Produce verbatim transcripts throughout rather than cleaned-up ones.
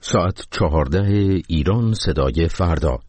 ساعت چهارده ایران صدای فردا.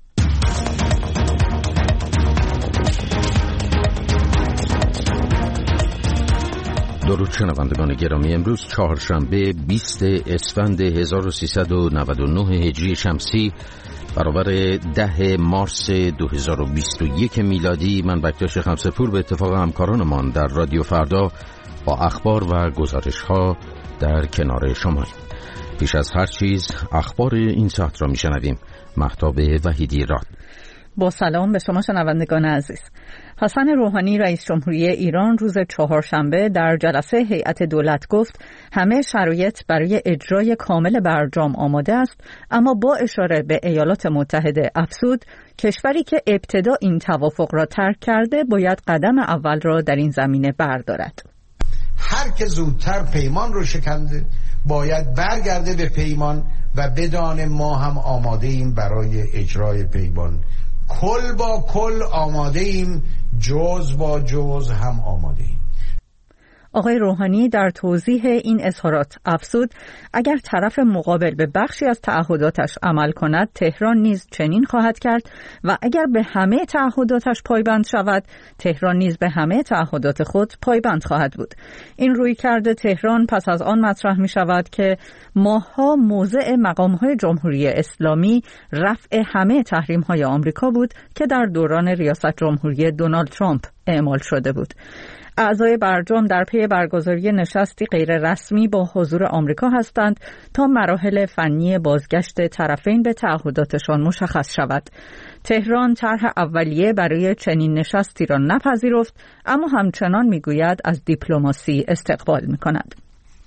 درود شنوندگان گرامی، امروز چهارشنبه بیست اسفند هزار و سیصد و نود و نه هجری شمسی برابر ده مارس دو هزار و بیست و یک میلادی، من بکتاش خمسه‌پور به اتفاق همکارانمان در رادیو فردا با اخبار و گزارش‌ها در کنار شما. پیش از هر چیز اخبار این ساعت را میشنویم. مهتاب وحیدی راد. با سلام به شما شنوندگان عزیز. حسن روحانی رئیس جمهوری ایران روز چهارشنبه در جلسه هیئت دولت گفت همه شرایط برای اجرای کامل برجام آماده است، اما با اشاره به ایالات متحده افزود کشوری که ابتدا این توافق را ترک کرده باید قدم اول را در این زمینه بردارد. هر که زودتر پیمان رو شکنده باید برگرده به پیمان و بدان ما هم آماده ایم برای اجرای پیمان. کل با کل آماده ایم، جز با جز هم آماده ایم. آقای روحانی در توضیح این اظهارات افزود اگر طرف مقابل به بخشی از تعهداتش عمل کند، تهران نیز چنین خواهد کرد و اگر به همه تعهداتش پایبند شود، تهران نیز به همه تعهدات خود پایبند خواهد بود. این رویکرد تهران پس از آن مطرح می شود که ماه‌ها موضع مقام‌های جمهوری اسلامی رفع همه تحریم‌های آمریکا بود که در دوران ریاست جمهوری دونالد ترامپ اعمال شده بود. اعضای برجام در پی برگزاری نشستی غیر رسمی با حضور آمریکا هستند تا مراحل فنی بازگشت طرفین به تعهداتشان مشخص شود. تهران طرح اولیه برای چنین نشستی را نپذیرفت، اما همچنان میگوید از دیپلماسی استقبال می‌کند.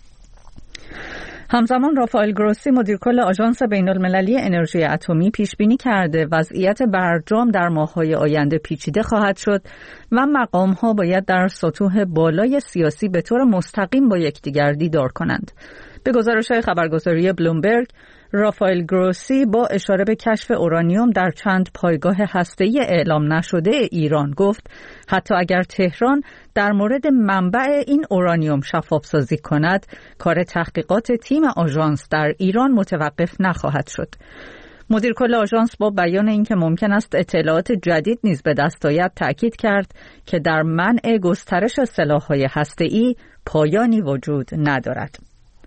همزمان رافائل گروسی مدیر کل آژانس بین‌المللی انرژی اتمی پیش بینی کرده وضعیت برجام در ماه‌های آینده پیچیده خواهد شد و مقام‌ها باید در سطوح بالای سیاسی به طور مستقیم با یکدیگر دیدار کنند. به گزارش خبرگزاری بلومبرگ، رافائل گروسی با اشاره به کشف اورانیوم در چند پایگاه هسته‌ای اعلام نشده ایران گفت حتی اگر تهران در مورد منبع این اورانیوم شفاف‌سازی کند، کار تحقیقات تیم آژانس در ایران متوقف نخواهد شد. مدیر کل آژانس با بیان اینکه ممکن است اطلاعات جدید نیز به دست آید تأکید کرد که در منع گسترش سلاح‌های هسته‌ای پایانی وجود ندارد.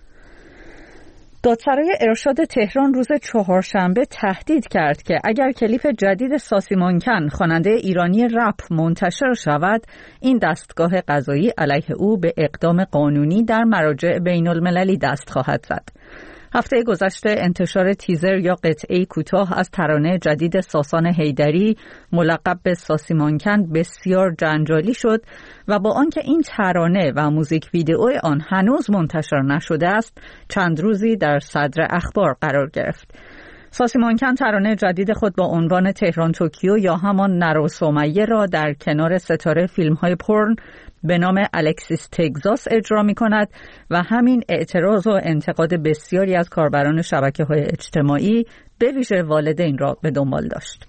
دادسرای ارشاد تهران روز چهارشنبه تهدید کرد که اگر کلیپ جدید ساسیمانکن خواننده ایرانی رپ منتشر شود، این دستگاه قضایی علیه او به اقدام قانونی در مراجع بین المللی دست خواهد زد. هفته گذشته انتشار تیزر یا قطعه کوتاه از ترانه جدید ساسان حیدری ملقب به ساسیمانکن بسیار جنجالی شد و با آنکه این ترانه و موزیک ویدئو آن هنوز منتشر نشده است، چند روزی در صدر اخبار قرار گرفت. ساسیمانکن ترانه جدید خود با عنوان تهران توکیو یا همان نرو سمیه را در کنار ستاره فیلم‌های پورن به نام الکسیس تگزاس اجرا می کند و همین اعتراض و انتقاد بسیاری از کاربران شبکه‌های اجتماعی به ویژه والدین را به دنبال داشت.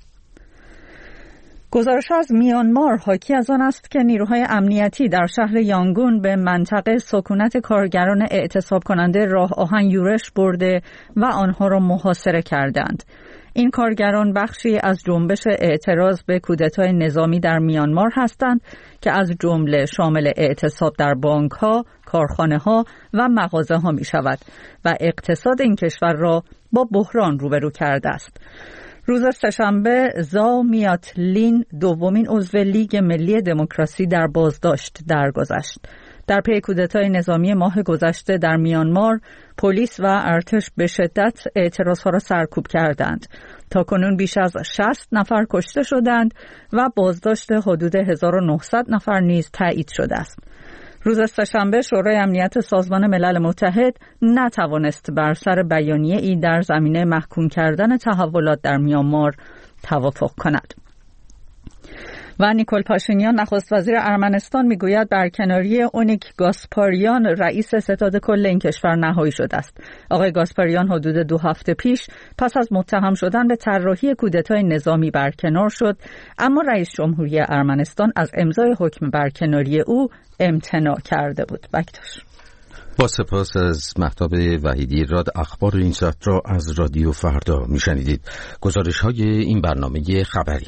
گزارش از میانمار حاکی از آن است که نیروهای امنیتی در شهر یانگون به منطقه سکونت کارگران اعتصاب کننده راه آهن یورش برده و آنها را محاصره کردند. این کارگران بخشی از جنبش اعتراض به کودتای نظامی در میانمار هستند که از جمله شامل اعتصاب در بانک‌ها، کارخانه‌ها و مغازه‌ها می‌شود و اقتصاد این کشور را با بحران روبرو کرده است. روز سه‌شنبه زاو میات لین دومین عضو لیگ ملی دموکراسی در بازداشت درگذشت. در پی کودتای نظامی ماه گذشته در میانمار، پلیس و ارتش به شدت اعتراضها را سرکوب کردند. تاکنون بیش از شصت نفر کشته شدند و بازداشت حدود هزار و نهصد نفر نیز تایید شده است. روز سه‌شنبه شورای امنیت سازمان ملل متحد نتوانست بر سر بیانیه‌ای در زمینه محکوم کردن تحولات در میانمار توافق کند. و نیکول پاشینیان نخست وزیر ارمنستان میگوید برکناری اونیک گاسپاریان رئیس ستاد کل این کشور نهایی شده است. آقای گاسپاریان حدود دو هفته پیش پس از متهم شدن به طراحی کودتای نظامی برکنار شد، اما رئیس جمهوری ارمنستان از امضای حکم برکناری او امتناع کرده بود. بکتاش با سپاس از مهتاب وحیدی. راد اخبار این ساعت را از رادیو فردا میشنیدید. گزارش های این برنامه خبری.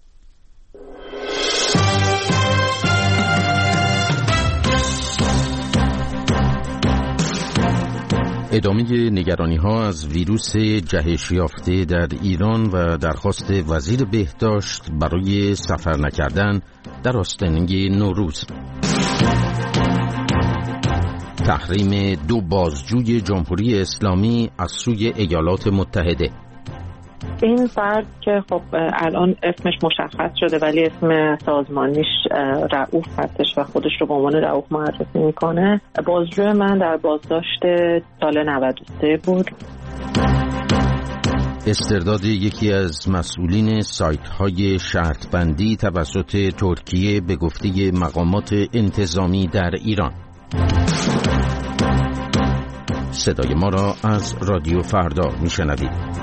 ادامه نگرانی ها از ویروس جهش یافته در ایران و درخواست وزیر بهداشت برای سفر نکردن در آستانه نوروز. تحریم دو بازجوی جمهوری اسلامی از سوی ایالات متحده. این فرد که خب الان اسمش مشخص شده ولی اسم سازمانیش رؤوف هستش و خودش رو به عنوان رؤوف معرفی میکنه، بازجو من در بازداشت سال نود و سه بود. استرداد یکی از مسئولین سایت های شرط بندی توسط ترکیه به گفته مقامات انتظامی در ایران. صدای ما را از رادیو فردا میشنوید.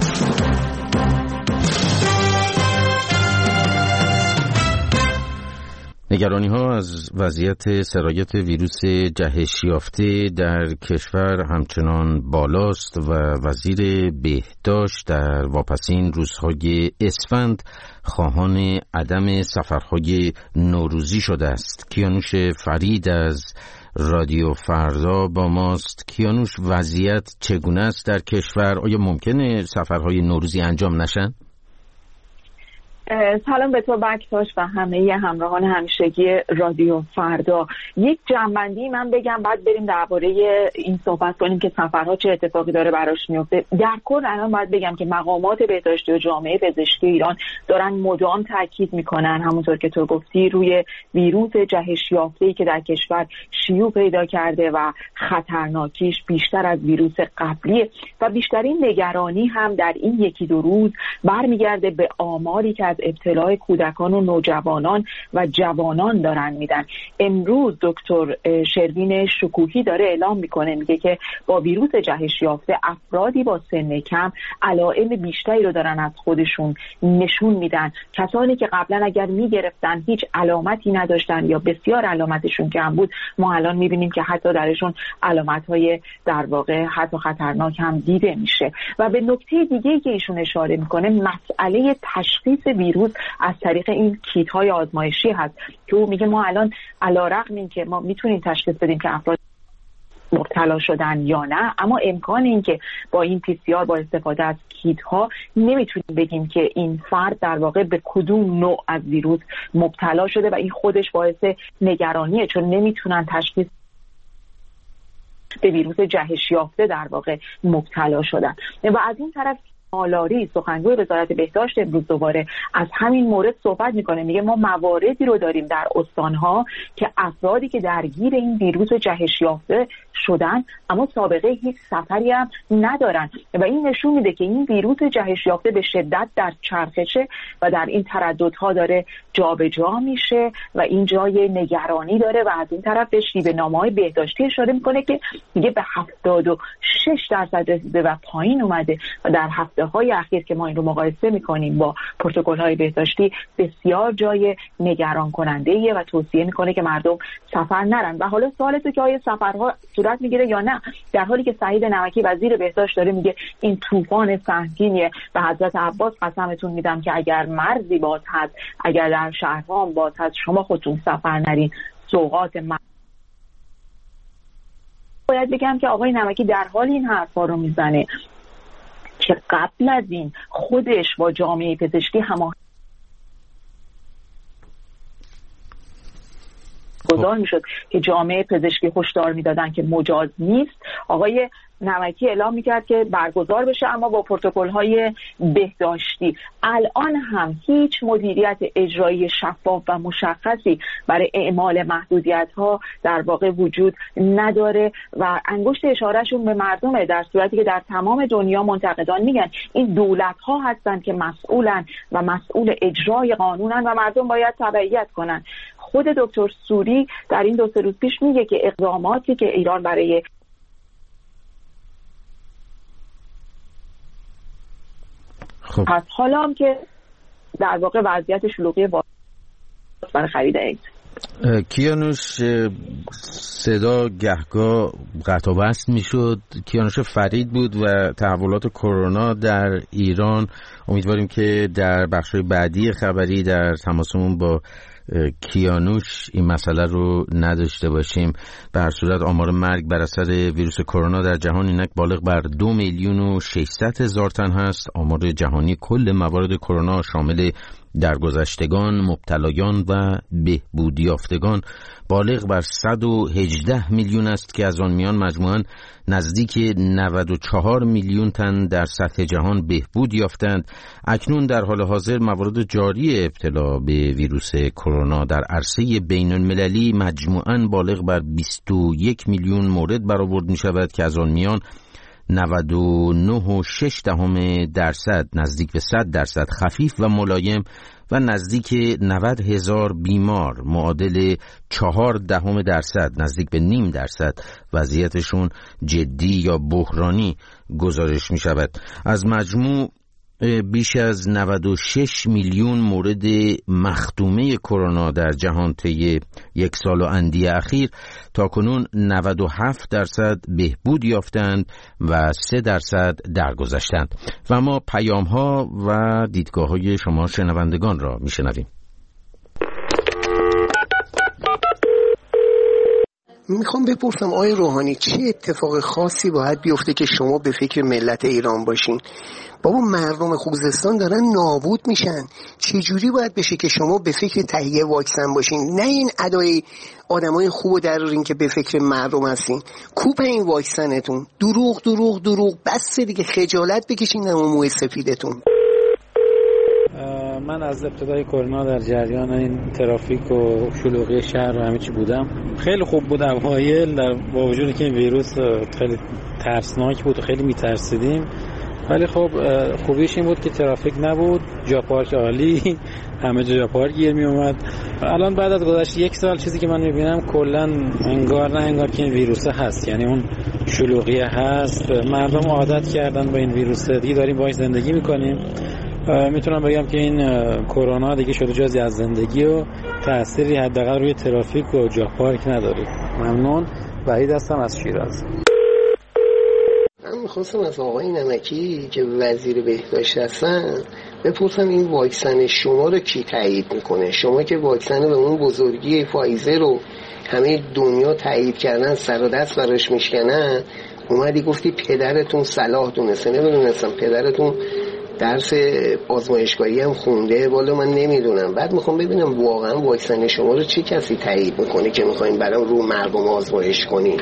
نگرانی ها از وضعیت سرایت ویروس جهش یافته در کشور همچنان بالاست و وزیر بهداشت در واپسین روزهای اسفند خواهان عدم سفرهای نوروزی شده است. کیانوش فرید از رادیو فردا با ماست. کیانوش، وضعیت چگونه است در کشور؟ آیا ممکنه سفرهای نوروزی انجام نشن؟ سلام به تو بکتاش و همه همراهان همیشگی رادیو فردا. یک جنبندی من بگم بعد بریم درباره این صحبت کنیم که سفرها چه اتفاقی داره براش میفته. در کل الان باید بگم که مقامات بهداشتی و جامعه پزشکی ایران دارن مدام تاکید میکنن، همونطور که تو گفتی، روی ویروس جهش یافته‌ای که در کشور شیوع پیدا کرده و خطرناکیش بیشتر از ویروس قبلی و بیشترین نگرانی هم در این یکی دو روز برمیگرده به آماری که از ابتلای کودکان و نوجوانان و جوانان دارن میدن. امروز دکتر شروین شکوهی داره اعلام میکنه، میگه که با ویروس جهش یافته افرادی با سن کم علائم بیشتری رو دارن از خودشون نشون میدن. کسانی که قبلا اگر میگرفتن هیچ علامتی نداشتن یا بسیار علامتشون کم بود، ما الان میبینیم که حتی درشون علامت‌های در واقع حتی خطرناک هم دیده میشه. و به نکته دیگه‌ای که ایشون اشاره میکنه مسئله تشخیص ویروس از طریق این کیت های آزمایشی هست که او میگه ما الان علیرغم این که ما میتونیم تشخیص بدیم که افراد مبتلا شدن یا نه، اما امکان این که با این پی سی آر با استفاده از کیت ها نمیتونیم بگیم که این فرد در واقع به کدوم نوع از ویروس مبتلا شده و این خودش باعث نگرانیه، چون نمیتونن تشخیص به ویروس جهش یافته در واقع مبتلا شدن. و از این طرف مالاری سخنگوی وزارت بهداشت امروز دوباره از همین مورد صحبت میکنه، میگه ما مواردی رو داریم در استانها که افرادی که درگیر این ویروس جهش یافته شدن اما سابقه هیچ سفری هم ندارن و این نشون میده که این ویروس جهش یافته به شدت در چرخشه و در این ترددها داره جابجا میشه و این جای نگرانی داره. و از این طرف به شیوه نامه‌های بهداشتی اشاره میکنه که میگه به هفتاد و شش درصد رسیده و پایین اومده و در هفته های اخیر که ما این رو مقایسه میکنیم با پروتکل های بهداشتی بسیار جای نگران کننده ایه و توصیه میکنه که مردم سفر نرن. و حالا سوال تو که آیا سفرها صورت میگیره یا نه، در حالی که سعید نمکی وزیر بهداشت داره میگه این طوفان سنگینیه. به حضرت عباس قسمتون میدم که اگر مرزی باز هست، اگر در شهرها باز هست، شما خودتون سفر نرین. سوغات مرز. باید بگم که آقای نمکی در حال این حرفا رو میزنه که قبل از این خودش با جامعه پزشکی هماهنگ گذار میشد که جامعه پزشکی هشدار میدادن که مجاز نیست. آقای نمکی اعلام میکرد که برگزار بشه اما با پروتکل‌های بهداشتی. الان هم هیچ مدیریت اجرایی شفاف و مشخصی برای اعمال محدودیت‌ها در واقع وجود نداره و انگشت اشارهشون به مردمه، در صورتی که در تمام دنیا منتقدان میگن این دولت‌ها هستن که مسئولن و مسئول اجرای قانونن و مردم باید تبعیت کنن. خود دکتر سوری در این دو سه روز پیش میگه که اقداماتی که ایران برای خب. پس حالا هم که در واقع وضعیت شلوغی برای خرید ایت کیانوش صدا گهگاه قطع و وصل میشد. کیانوش فرید بود و تحولات کرونا در ایران. امیدواریم که در بخش‌های بعدی خبری در تماسمون با کیانوش این مسئله رو نداشته باشیم. به هر صورت آمار مرگ بر اثر ویروس کرونا در جهان اینک بالغ بر دو میلیون و ششصد هزار تن هست. آمار جهانی کل موارد کرونا شامل درگذشتگان، مبتلایان و بهبود یافتگان بالغ بر صد و هجده میلیون است که از آن میان مجموعاً نزدیک نود و چهار میلیون تن در سطح جهان بهبود یافتند. اکنون در حال حاضر موارد جاری ابتلا به ویروس کرونا در عرصه بین المللی مجموعاً بالغ بر بیست و یک میلیون مورد برآورد می شود که از آن میان نود و نه و شش دهم درصد نزدیک به صد درصد خفیف و ملایم و نزدیک نود هزار بیمار معادل چهار دهم درصد نزدیک به نیم درصد وضعیتشون جدی یا بحرانی گزارش می شود. از مجموع بیش از نود و شش میلیون مورد مختومه کرونا در جهان طی یک سال و اندی اخیر تاکنون نود و هفت درصد بهبود یافتند و سه درصد درگذشتند. و ما پیام ها و دیدگاه های شما شنوندگان را میشنویم. میخوام بپرسم آقای روحانی چه اتفاق خاصی باید بیفته که شما به فکر ملت ایران باشین؟ بابا مردم خوزستان دارن نابود میشن. چه جوری باید بشه که شما به فکر تهیه واکسن باشین؟ نه این ادای آدمای خوبو درارین که به فکر مردم هستین. کوپ این واکسنتون. دروغ دروغ دروغ. بس دیگه خجالت بکشین از اون موی سفیدتون. من از ابتدای کرونا در جریان این ترافیک و شلوغی شهر و همه چی بودم. خیلی خوب بود اوایل، در با وجودی که این ویروس خیلی ترسناک بود و خیلی میترسیدیم، ولی خب خوبیش این بود که ترافیک نبود، جا پارک عالی، همه جا پارک گیر می اومد. الان بعد از گذشت یک سال چیزی که من میبینم کلا انگار نه انگار که این ویروس هست، یعنی اون شلوغی هست، مردم عادت کردن با این ویروس، دیگه داریم باهاش زندگی میکنیم. میتونم بگم که این کرونا دیگه شده جزئی از زندگی و تأثیری حداقل روی ترافیک و جا پارک نداره. ممنون. وحید هستم از شیراز. من میخواستم از آقای نمکی که وزیر بهداشت هستن بپرسم این واکسن شما رو کی تایید میکنه؟ شما که واکسن به اون بزرگی فایزر رو همه دنیا تایید کردن، سر و دست براش میشکنن، اومدی گفتی پدرتون صلاح دونسته. نمیدونستم پدرتون درس آزمایشگاهی هم خونده، والا من نمیدونم. بعد میخوام ببینم واقعا واکسن شما رو چه کسی تایید میکنه که میخواین برای رو مردم آزمایش کنین؟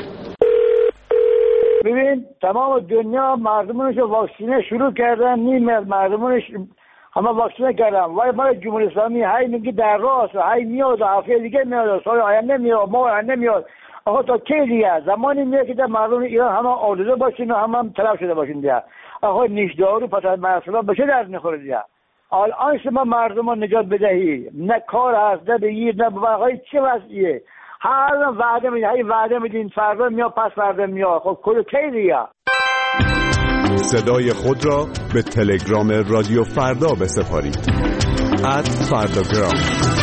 ببین تمام دنیا مردمونش واکسینه شروع کردن، نیم مردمونش همه واکسینه کردن. وای ما جمهوری اسلامی هی میگه در راست، هی میاد هفته دیگه میاد، سال آینده میاد، ما آینده میاد. آقا تا کی دیگه؟ زمانی میاد که مردم ایران همه آلوده باشین و همه هم تلف شده باشین دیگه. آقا نیشدارو پس از مرسلا به چه درد میخوره دیگه؟ الان شما مردم رو نجات بدهی، نه کار هست، نه بگیر، نه بقای چه وضعیه؟ هر وعده میدین، هی وعده میدین، فردا میاد، پس فردا میاد. خب کل کی دیگه؟ صدای خود را به تلگرام رادیو فردا بسپارید. ات فرداگرام.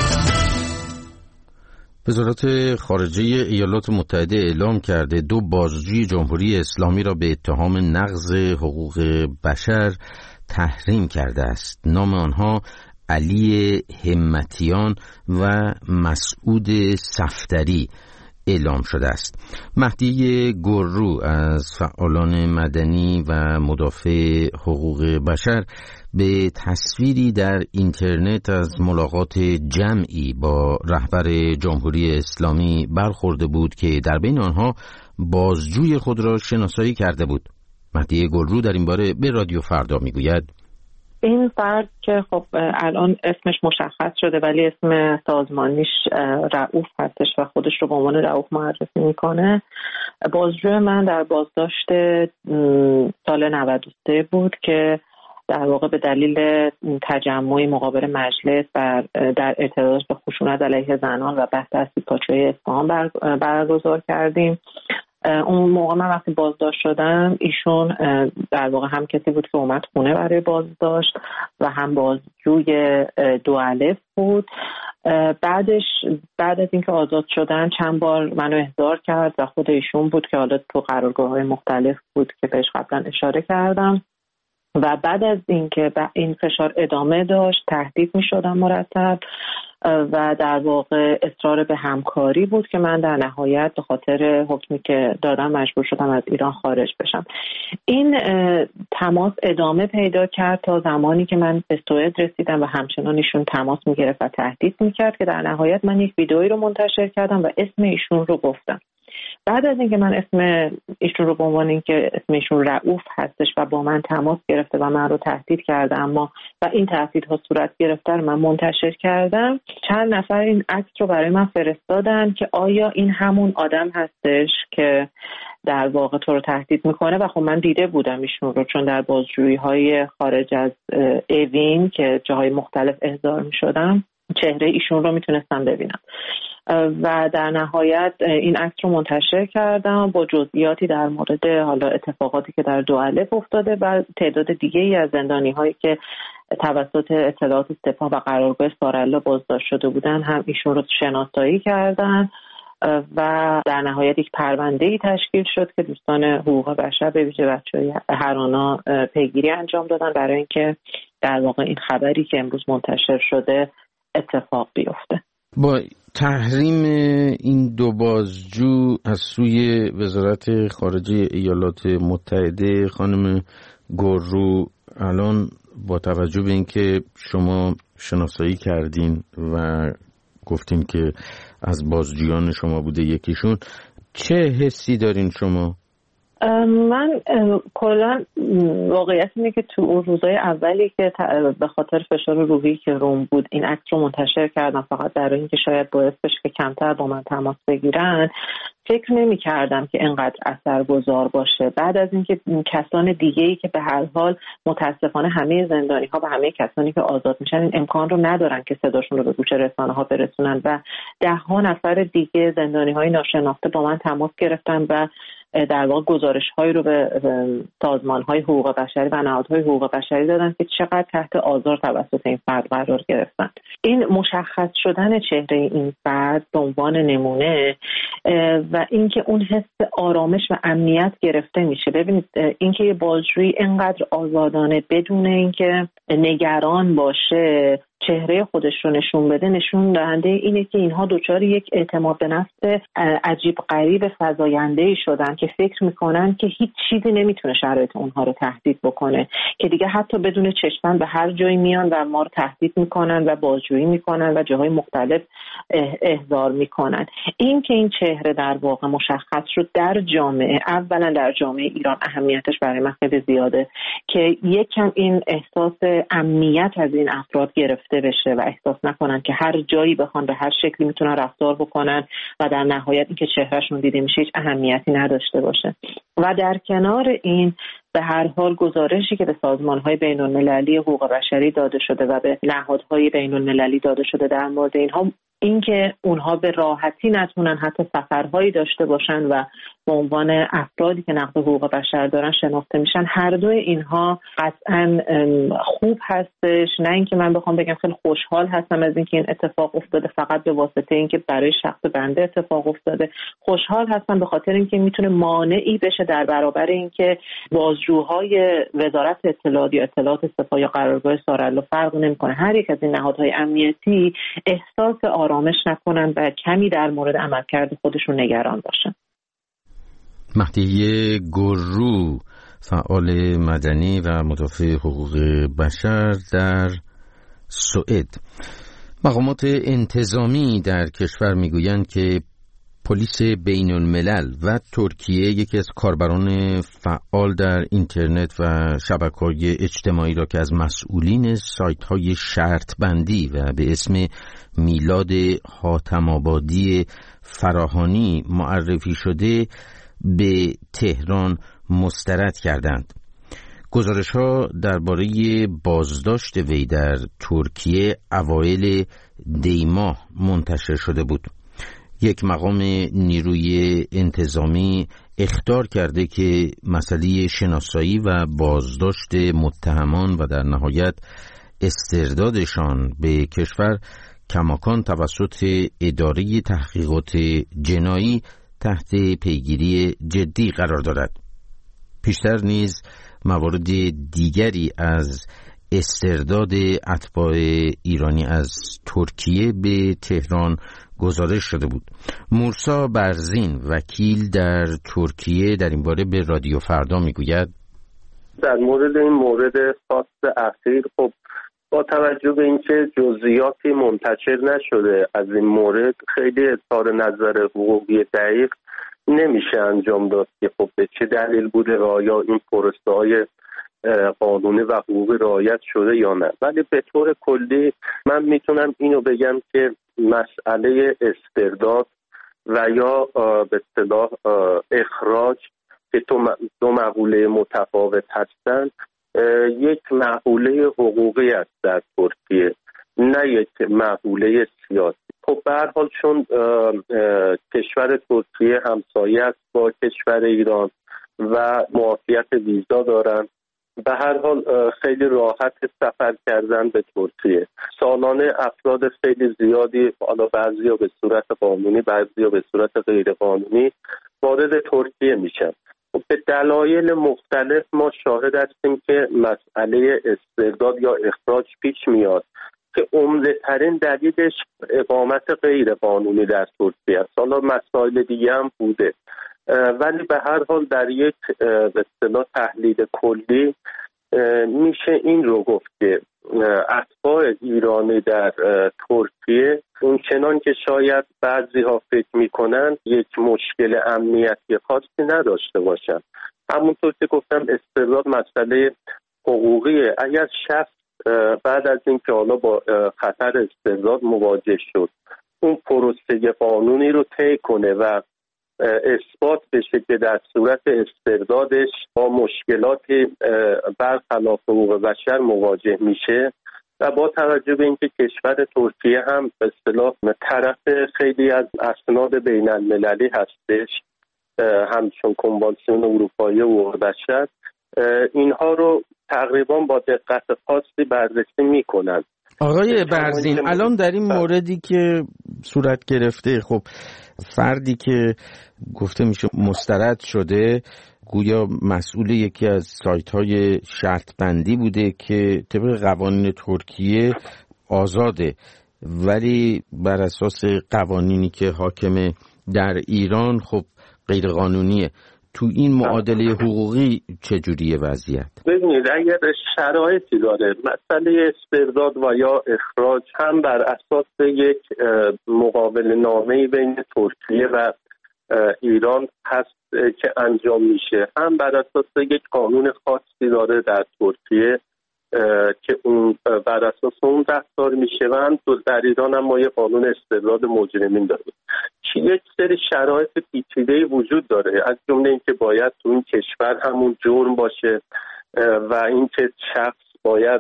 وزارت خارجه ایالات متحده اعلام کرده دو بازجوی جمهوری اسلامی را به اتهام نقض حقوق بشر تحریم کرده است. نام آنها علی همتیان و مسعود صفدری اعلام شده است. مهدی گررو از فعالان مدنی و مدافع حقوق بشر به تصویری در اینترنت از ملاقات جمعی با رهبر جمهوری اسلامی برخورده بود که در بین آنها بازجوی خود را شناسایی کرده بود. مهدی گررو در این باره به رادیو فردا میگوید این فرد که خب الان اسمش مشخص شده ولی اسم سازمانیش رؤوف هستش و خودش رو به عنوان رؤوف معرفی میکنه، بازجوی من در بازداشت سال نود و سه بود که در واقع به دلیل تجمع مقابل مجلس و در ارتباط به خشونت علیه زنان و بحث از پاچه اصفهان برگزار کردیم. اون موقع من وقتی بازداشت شدم ایشون در واقع هم کسی بود که اومد خونه برای بازداشت و هم بازجوی دو الف بود. بعدش بعد از اینکه آزاد شدن چند بار منو احضار کرد و خود ایشون بود که حالا تو قرارگاه‌های مختلف بود که بهش قبلا اشاره کردم و بعد از اینکه این فشار ادامه داشت تهدید می‌شدم مرتب و در واقع اصرار به همکاری بود که من در نهایت به خاطر حکمی که دادم مجبور شدم از ایران خارج بشم. این تماس ادامه پیدا کرد تا زمانی که من به سوئد رسیدم و همچنان ایشون تماس میگرفت و تهدید میکرد که در نهایت من یک ویدئویی رو منتشر کردم و اسم ایشون رو گفتم. بعد از اینکه من اسم ایشون رو به عنوان اینکه اسم ایشون رؤوف هستش و با من تماس گرفته و من رو تهدید کرده اما و این تهدیدها صورت گرفته رو من منتشر کردم، چند نفر این عکس رو برای من فرستادن که آیا این همون آدم هستش که در واقع تو رو تهدید میکنه و خب من دیده بودم ایشون رو، چون در بازجویی های خارج از اوین که جاهای مختلف احضار میشدم چهره ایشون رو میتونستم ببینم و در نهایت این عکس رو منتشر کردم با جزئیاتی در مورد حالا اتفاقاتی که در دو الف افتاده و تعداد دیگه ای از زندانی هایی که توسط اطلاعات سپاه و قرارگاه سارالله بازداشت شده بودن هم ایشون رو شناسایی کردن و در نهایت یک پرونده‌ای تشکیل شد که دوستان حقوق بشر به ویژه بچه‌های هرانا پیگیری انجام دادن برای اینکه در واقع این خبری که امروز منتشر شده اتفاق بیفته. با تحریم این دو بازجو از سوی وزارت خارجه ایالات متحده، خانم گورو، الان با توجه به اینکه شما شناسایی کردین و گفتین که از بازجویان شما بوده یکیشون، چه حسی دارین شما؟ من کلا واقعیت اینه که تو اون روزای اولی که به خاطر فشار روحی که روم بود این عکس رو منتشر کردم فقط برای اینکه شاید باعث بشه که کمتر با من تماس بگیرن، فکر نمی کردم که اینقدر اثرگذار باشه. بعد از اینکه کسان دیگه‌ای که به هر حال متاسفانه همه زندانی ها و همه کسانی که آزاد میشن این امکان رو ندارن که صداشون رو به گوش رسانه ها برسونن و ده ها نفر دیگه زندانی های ناشناخته با من تماس گرفتن و در واقع گزارش‌هایی رو به سازمان‌های حقوق بشری و نهادهای حقوق بشری دادن که چقدر تحت آزار توسط این فرد قرار گرفتن. این مشخص شدن چهره این فرد به عنوان نمونه و اینکه اون حس آرامش و امنیت گرفته میشه. ببینید اینکه یه بازجویی اینقدر آزادانه بدون اینکه نگران باشه چهره خودش رو نشون بده، نشون دهنده اینه که اینها دوچار یک اعتماد به نفس عجیب غریب فزاینده‌ای شدن که فکر میکنن که هیچ چیزی نمیتونه شرایط اونها رو تهدید بکنه، که دیگه حتی بدون چشمن به هر جایی میان و ما رو تهدید میکنن و بازجویی میکنن و جاهای مختلف احضار میکنن. این که این چهره در واقع مشخص شد در جامعه، اولا در جامعه ایران اهمیتش برای من خیلی زیاده که یکم این احساس امنیت از این افراد گرفته بشه و احساس نکنن که هر جایی بخوان به هر شکلی میتونن رفتار بکنن و در نهایت اینکه چهرهشون دیده میشه هیچ اهمیتی نداشته باشه. و در کنار این به هر حال گزارشی که به سازمان‌های بین‌المللی حقوق بشری داده شده و به نهادهای بین‌المللی داده شده در مورد اینها، اینکه اونها به راحتی نتونن حتی سفرهایی داشته باشن و به عنوان افرادی که نقض حقوق بشر دارن شناخته میشن، هر دوی اینها قطعاً خوب هستش. نه اینکه من بخوام بگم خیلی خوشحال هستم از اینکه این اتفاق افتاده فقط به واسطه اینکه برای شخص بنده اتفاق افتاده، خوشحال هستم به خاطر اینکه میتونه مانعی بشه در برابر اینکه بازجوهای وزارت اطلاعات یا اطلاعات سپاه یا قرارگاه سارالله فرق نمیکنه، هر یک از این نهادهای امنیتی احساس آرامش نکنن و کمی در مورد عملکرد خودشون نگران باشن. مهدیه گورو، فعال مدنی و مدافع حقوق بشر در سوئد. مقامات انتظامی در کشور میگویند که پلیس بین الملل و ترکیه یکی از کاربران فعال در اینترنت و شبکه‌های اجتماعی را که از مسئولین سایت‌های شرط بندی و به اسم میلاد حاتم آبادی فراهانی معرفی شده به تهران مسترد کردند. گزارش‌ها درباره بازداشت وی در ترکیه اوایل دی ماه منتشر شده بود. یک مقام نیروی انتظامی اخطار کرده که مسئله شناسایی و بازداشت متهمان و در نهایت استردادشان به کشور کماکان توسط اداره تحقیقات جنایی تحت پیگیری جدی قرار دارد. پیشتر نیز موارد دیگری از استرداد اتباع ایرانی از ترکیه به تهران گزارش شده بود. مورسا برزین وکیل در ترکیه در این باره به رادیو فردا میگوید در مورد این مورد خاص اخیر خب با توجه به اینکه جزئیاتی منتشر نشده از این مورد خیلی اظهار نظر حقوقی دقیق نمیشه انجام داد که خب به چه دلیل بوده و آیا این پروسه‌های قانونی و حقوقی رعایت شده یا نه. ولی به طور کلی من میتونم اینو بگم که مسئله استرداد و یا به اصطلاح اخراج که دو مقوله متفاوت هستند یک مقوله حقوقی است در ترکیه، نه یک مقوله سیاسی. خب به هر حال چون کشور ترکیه همسایه است با کشور ایران و معافیت ویزا دارن، به هر حال خیلی راحت سفر کردن به ترکیه. سالانه افراد خیلی زیادی، حالا بعضیا به صورت قانونی بعضیا به صورت غیر قانونی وارد ترکیه میشن. به دلایل مختلف ما شاهد هستیم که مسئله استرداد یا اخراج پیش میاد که عمده ترین دلیلش اقامت غیر قانونی در ترکیه است. حالا مسائل دیگه هم بوده، ولی به هر حال در یک به اصطلاح تحلیل کلی میشه این رو گفت که اتباع ایرانی در ترکیه اون چنان که شاید بعضی ها فکر میکنن یک مشکل امنیتی خاصی نداشته باشن. همونطور که گفتم استرداد مسئله حقوقیه. اگر شخص بعد از اینکه حالا با خطر استرداد مواجه شد اون پروسه قانونی رو طی کنه و اثبات بشه که در صورت استردادش با مشکلاتی برخلاف حقوق بشر مواجه میشه و با توجه به اینکه کشور ترکیه هم به اصطلاح طرف خیلی از اسناد بین المللی هستش، همچون کنوانسیون اروپایی حقوق بشر، اینها رو تقریبا با دقت خاصی بررسی میکنن. آقای برزین، الان در این موردی که صورت گرفته، خب فردی که گفته میشه مسترد شده گویا مسئول یکی از سایت‌های شرط بندی بوده که طبق قوانین ترکیه آزاده، ولی بر اساس قوانینی که حاکمه در ایران خب غیر قانونیه. تو این معادله حقوقی چجوریه وضعیت؟ ببینید اگر شرایطی داره مسئله استرداد و یا اخراج هم بر اساس یک مقابله نامه‌ای بین ترکیه و ایران هست که انجام میشه، هم بر اساس یک قانون خاصی داره در ترکیه که اون بر اساس اون رفتار میشه و هم در ایران هم ما یک قانون استرداد مجرمین داریم. یک سری شرایط پیچیده‌ای وجود داره، از جمله اینکه باید تو این کشور همون جرم باشه و اینکه شخص باید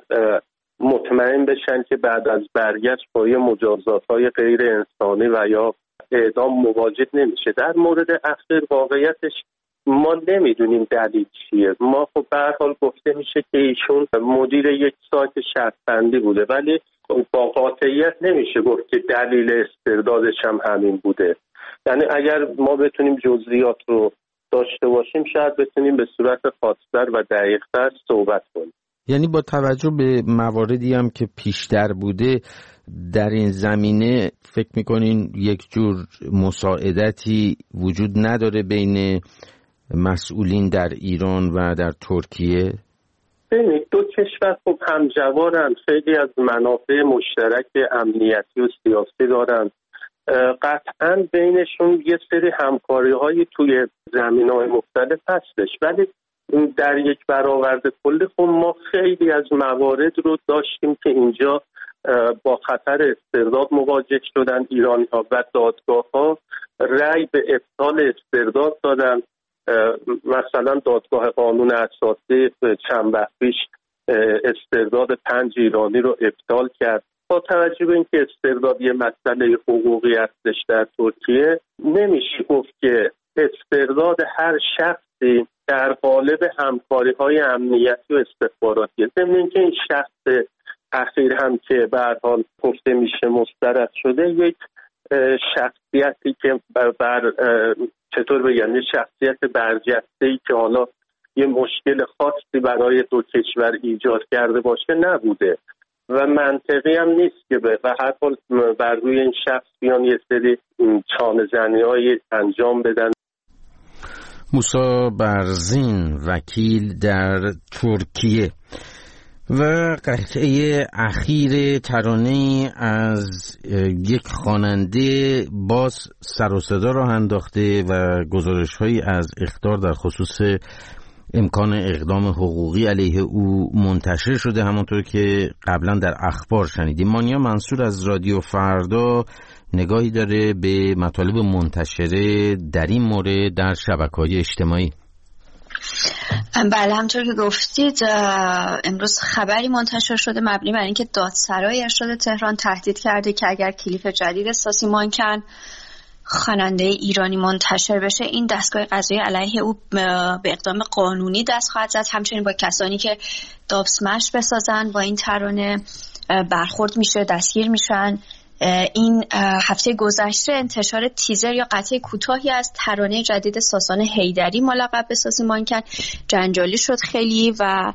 مطمئن بشن که بعد از برگشت با یه مجازات‌های غیر انسانی و یا اعدام مواجه نمیشه. در مورد اخیر واقعیتش ما نمیدونیم دلیل چیه. ما خب به هر حال گفته میشه که ایشون مدیر یک سایت شرط بندی بوده، ولی با قاطعیت نمیشه گفت که دلیل استردادش هم همین بوده. یعنی اگر ما بتونیم جزئیات رو داشته باشیم شاید بتونیم به صورت خاص‌تر و دقیق‌تر صحبت کنیم. یعنی با توجه به مواردی هم که پیشتر بوده در این زمینه فکر میکنین یک جور مساعدتی وجود نداره بین مسئولین در ایران و در ترکیه؟ ببینید دو کشور خب همجوارن، خیلی از منافع مشترک امنیتی و سیاسی دارن، قطعا بینشون یه سری همکاری‌های توی زمینه‌های مختلف هستش، ولی در یک برآورد کلی خب ما خیلی از موارد رو داشتیم که اینجا با خطر استرداد مواجه شدن ایرانی‌ها و دادگاه‌ها رأی به ابطال استرداد دادن. مثلا دادگاه قانون اساسی چند وقت پیش استرداد پنج ایرانی رو ابطال کرد. با توجه به اینکه استرداد یه مسئله حقوقی هستش در ترکیه نمیشه گفت که استرداد هر شخصی در قالب همکاری‌های امنیتی و استخباراتی. ضمن اینکه این شخص اخیر هم که به هر حال گفته میشه مسترد شده، یک شخصیتی که بر, بر چطور بگم، یک شخصیت برجسته‌ای که حالا یه مشکل خاصی برای دو کشور ایجاد کرده باشه نبوده و منطقی هم نیست که به هر حال بر روی این شخص بیان یه سری چانه زنی‌های انجام بدن. موسی برزین، وکیل در ترکیه. و قطعه اخیر ترانه از یک خواننده باز سر و صدا را انداخته و گزارش‌هایی از اخطار در خصوص امکان اقدام حقوقی علیه او منتشر شده، همونطور که قبلا در اخبار شنیدیم. مانیا منصور از رادیو فردا نگاهی داره به مطالب منتشره در این مورد در شبکه‌های اجتماعی. بله، همونطور که گفتید امروز خبری منتشر شده مبنی بر اینکه دادسرای ارشاد تهران تهدید کرده که اگر کلیپ جدید ساسی مانکن خواننده ایرانی منتشر بشه، این دستگاه قضایی علیه او به اقدام قانونی دست خواهد زد. همچنین با کسانی که داب اسمش بسازن با این ترانه برخورد میشه، دستگیر میشن. این هفته گذشته انتشار تیزر یا قطعه کوتاهی از ترانه جدید ساسان حیدری ملقب به ساسی مانکن جنجالی شد خیلی و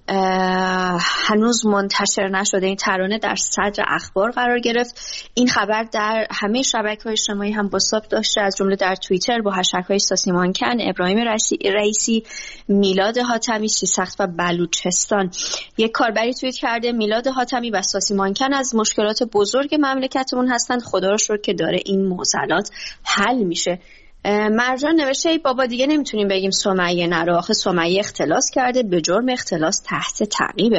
هنوز منتشر نشده. این ترانه در صدر اخبار قرار گرفت. این خبر در همه شبکه‌های اجتماعی هم بساط داشته، از جمله در توییتر با هشتگ‌های ساسی مانکن، ابراهیم رئیسی، میلاد حاتمی، سیسخت و بلوچستان. یک کاربری توییت کرده میلاد حاتمی و ساسی مانکن از مشکلات بزرگ مملکتمون هستند، خدا رو شکر که داره این معضلات حل میشه. مرجان نوشته ای بابا دیگه نمیتونیم بگیم سمیه نرو، آخه سمیه اختلاس کرده، به جرم اختلاس تحت تعقیبه.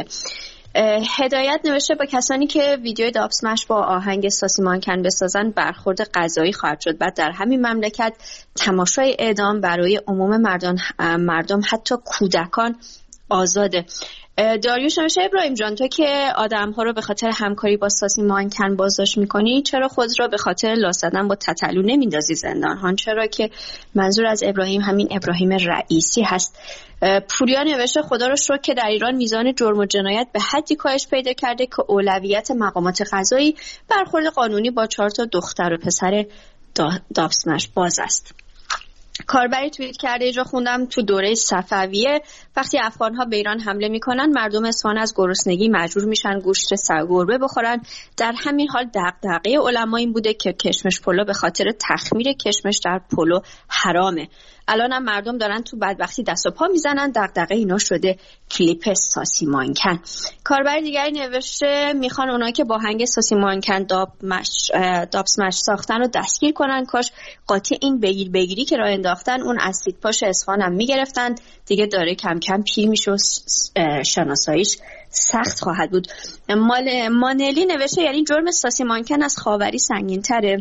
هدایت نوشته با کسانی که ویدیوی داب اسمش با آهنگ ساسی مانکن بسازن برخورد قضایی خواهد شد. بعد در همین مملکت تماشای اعدام برای عموم مردم مردم حتی کودکان آزاده. داریوش نوشته ابراهیم جان، تو که آدم ها رو به خاطر همکاری با ساسی مانکن بازداشت میکنی، چرا خود را به خاطر لاس زدن با تتلو نمیندازی زندان ها؟ چرا که منظور از ابراهیم همین ابراهیم رئیسی هست. پوریا نوشته خدا رو شکر که در ایران میزان جرم و جنایت به حدی کاهش پیدا کرده که اولویت مقامات قضایی برخورد قانونی با چهار تا دختر و پسر دابسمش باز است. کاربری توییت کرده، اینجا خوندم تو دوره صفویه وقتی افغان‌ها به ایران حمله میکنن مردم اصفهان از گرسنگی مجبور میشن گوشت سرگربه بخورن. در همین حال دغدغه علما این بوده که کشمش پلو به خاطر تخمیر کشمش در پلو حرامه. الان هم مردم دارن تو بدبختی دست و پا میزنن، دغدغه اینا شده کلیپ ساسی مانکن. کاربر دیگری نوشته میخوان اونایی که با هنگ ساسی مانکن داب مش داب اسمش ساختن رو دستگیر کنن، کاش قاطی این بگیر بگیری که راه انداختن اون اسید پاش اصفهان هم میگرفتن، دیگه داره کم کم پیر میشه و شناساییش سخت خواهد بود. مال مانلی نوشته یعنی جرم ساسی مانکن از خاوری سنگین تره.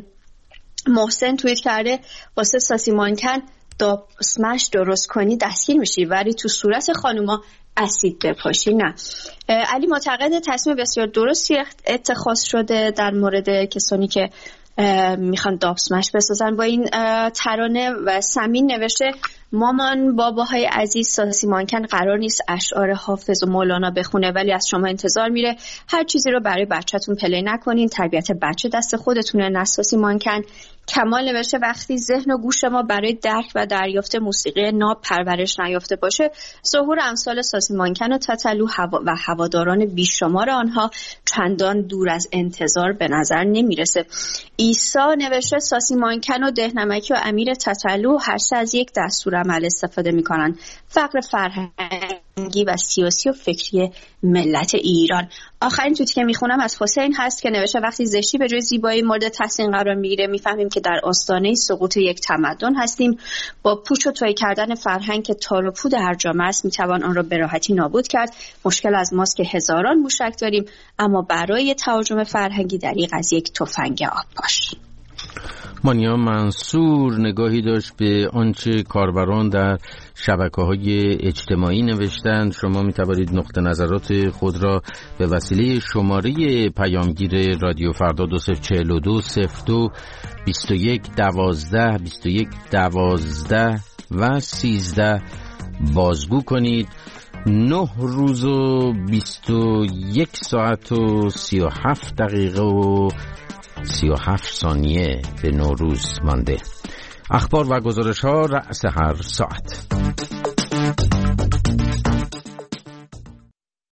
محسن توییت کرده واسه ساسی مانکن داب اسمش درست کنی دستگیر میشی، ولی تو صورت خانوما اسید بپاشی نه. علی معتقد تصمیم بسیار درستی اتخاذ شده در مورد کسانی که میخوان داب اسمش بسازن با این ترانه. و سمین نوشته مامان باباهای عزیز، ساسی مانکن قرار نیست اشعار حافظ و مولانا بخونه، ولی از شما انتظار میره هر چیزی رو برای بچه‌تون پلی نکنین، تربیت بچه دست خودتونه نه ساسی مانکن. کمال نوشته وقتی ذهن و گوش ما برای درک و دریافت موسیقی ناب پرورش نیافته باشه، ظهور امثال ساسی مانکن و تتلو و هواداران بیشمار آنها چندان دور از انتظار به نظر نمیرسه. عیسی نوشته ساسی مانکن و دهنمکی و امیر تتلو هر سه از یک دستور عمل استفاده میکنن. فقر فرهنگی و سیاسی و فکری ملت ایران. آخرین توییتی که میخونم از حسین هست که نوشته وقتی زشتی به جای زیبایی مورد تحسین قرار میگیره میفهمیم که در آستانه سقوط یک تمدن هستیم. با پوچ و تویی کردن فرهنگ که تار و پود هر جامعه است میتوان آن را به راحتی نابود کرد. مشکل از ماست که هزاران موشک داریم، اما برای تهاجم فرهنگی دریغ از یک تفنگ آب باش. مانیا منصور نگاهی داشت به آنچه کاربران در شبکه‌های اجتماعی نوشتند. شما می توانید نقطه نظرات خود را به وسیله شماره پیامگیر رادیو فردا دو صفر چهل و دو صفر دو بیست و یک دوازده بیست و یک دوازده و سیزده بازگو کنید. نه روز و بیست و یک ساعت و سی و هفت دقیقه و سی و هفت ثانیه به نوروز مانده. اخبار و گزارش ها رأس هر ساعت.